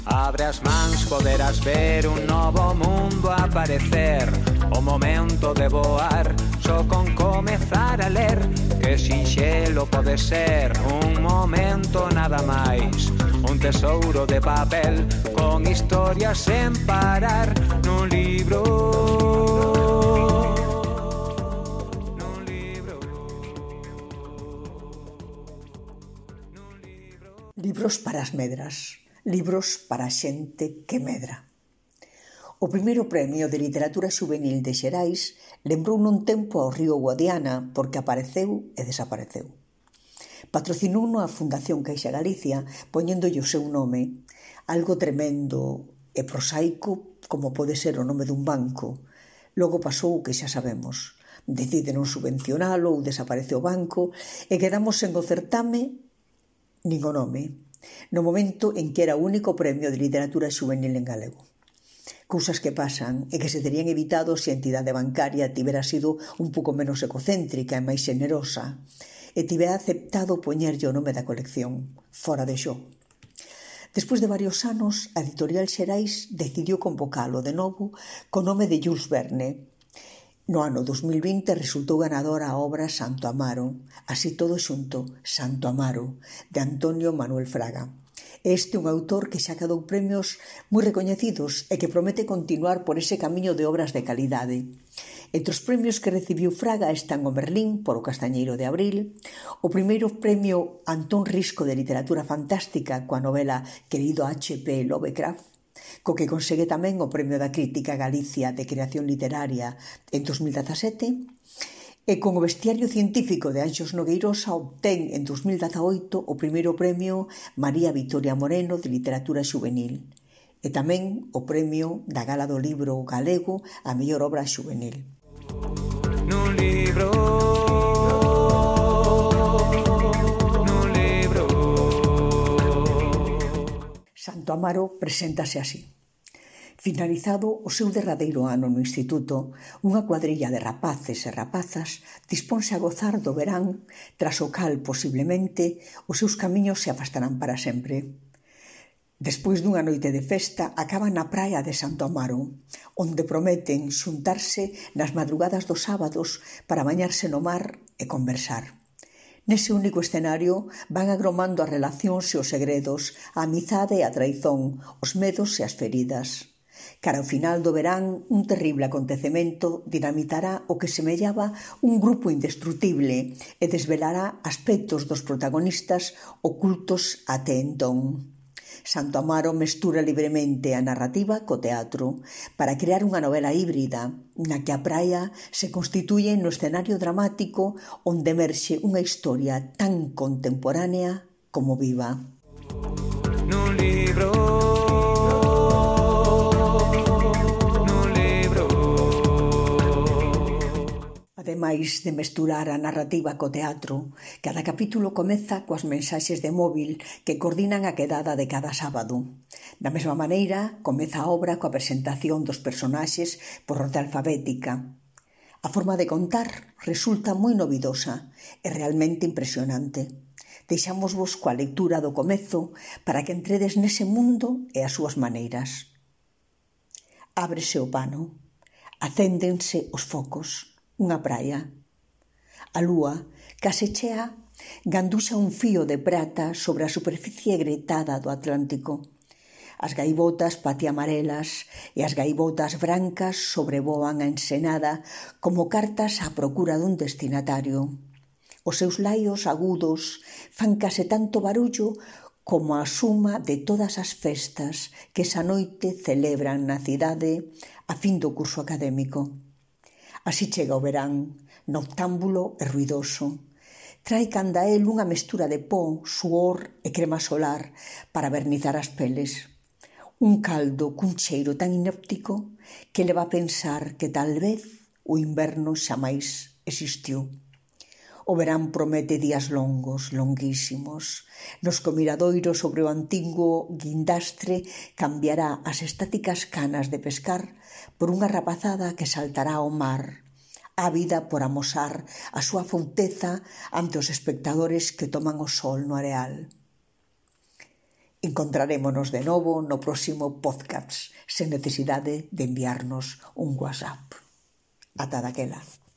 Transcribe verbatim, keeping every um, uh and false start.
Abre as mans, poderás ver un novo mundo aparecer. O momento de voar, só con comezar a ler. Que sinxelo pode ser, un momento nada máis. Un tesouro de papel, con historias sen parar. Nun libro, nun libro, nun libro. Libros para as medras. Libros para a xente que medra. O primeiro premio de literatura xuvenil de Xerais lembrou nun tempo ao río Guadiana porque apareceu e desapareceu. Patrocinou a Fundación Caixa Galicia poñéndolle o seu nome, algo tremendo e prosaico como pode ser o nome dun banco. Logo pasou o que xa sabemos. Decide non subvencionalo ou desaparece o banco e quedamos sen o certame nin o nome, no momento en que era o único premio de literatura xuvenil en galego. Cousas que pasan e que se terían evitado se a entidade bancaria tivera sido un pouco menos egocéntrica e máis xenerosa e tivera aceptado poñerlle o nome da colección, Fora de Xo. Despois de varios anos, a editorial Xerais decidiu convocalo de novo co nome de Jules Verne. No ano dos mil vinte resultou ganadora a obra Santo Amaro, así todo xunto, Santo Amaro, de Antonio Manuel Fraga. Este é un autor que xa cadou premios moi recoñecidos e que promete continuar por ese camiño de obras de calidade. Entre os premios que recibiu Fraga están o Merlín por O Castañeiro de Abril, o primeiro premio Antón Risco de Literatura Fantástica coa novela Querido H P Lovecraft, co que consegue tamén o Premio da Crítica Galicia de Creación Literaria en dos mil dezasete, e con o Bestiario Científico de Anxos Nogueirosa obtén en dos mil dezaoito o primeiro premio María Vitoria Moreno de Literatura Xuvenil e tamén o premio da Gala do Libro Galego a mellor obra xuvenil. Nun libro, nun libro. Santo Amaro preséntase así. Finalizado o seu derradeiro ano no instituto, unha cuadrilla de rapaces e rapazas disponse a gozar do verán, tras o cal, posiblemente, os seus camiños se afastarán para sempre. Despois dunha noite de festa, acaban na praia de Santo Amaro, onde prometen xuntarse nas madrugadas dos sábados para bañarse no mar e conversar. Nese único escenario van agromando as relacións e os segredos, a amizade e a traizón, os medos e as feridas. Cara ao final do verán, un terrible acontecemento dinamitará o que semellaba un grupo indestrutible e desvelará aspectos dos protagonistas ocultos até entón. Santo Amaro mestura libremente a narrativa co teatro para crear unha novela híbrida na que a praia se constituye no escenario dramático onde emerxe unha historia tan contemporánea como viva. Nun libro, nun libro. Ademais de mesturar a narrativa co teatro, cada capítulo comeza coas mensaxes de móvil que coordinan a quedada de cada sábado. Da mesma maneira, comeza a obra coa presentación dos personaxes por orde alfabética. A forma de contar resulta moi novidosa e realmente impresionante. Deixámosvos coa lectura do comezo para que entredes nese mundo e as súas maneiras. Ábrese o pano, acéndense os focos. Unha praia. A lúa, case chea, ganduxa un fío de prata sobre a superficie gretada do Atlántico. As gaivotas patiamarelas e as gaivotas brancas sobrevoan a ensenada como cartas á procura dun destinatario. Os seus laios agudos fan case tanto barullo como a suma de todas as festas que esa noite celebran na cidade a fin do curso académico. Así chega o verán, noctámbulo e ruidoso. Trae canda el unha mestura de pó, suor e crema solar para vernizar as peles. Un caldo cun cheiro tan inóptico que leva a pensar que tal vez o inverno xamais existiu. O verán promete días longos, longuísimos. Nos comiradoiros sobre o antigo guindastre cambiará as estáticas canas de pescar por unha rapazada que saltará ao mar, ávida por amosar a súa fouteza ante os espectadores que toman o sol no areal. Encontrarémonos de novo no próximo podcast, sen necesidade de enviarnos un WhatsApp. Ata daquela.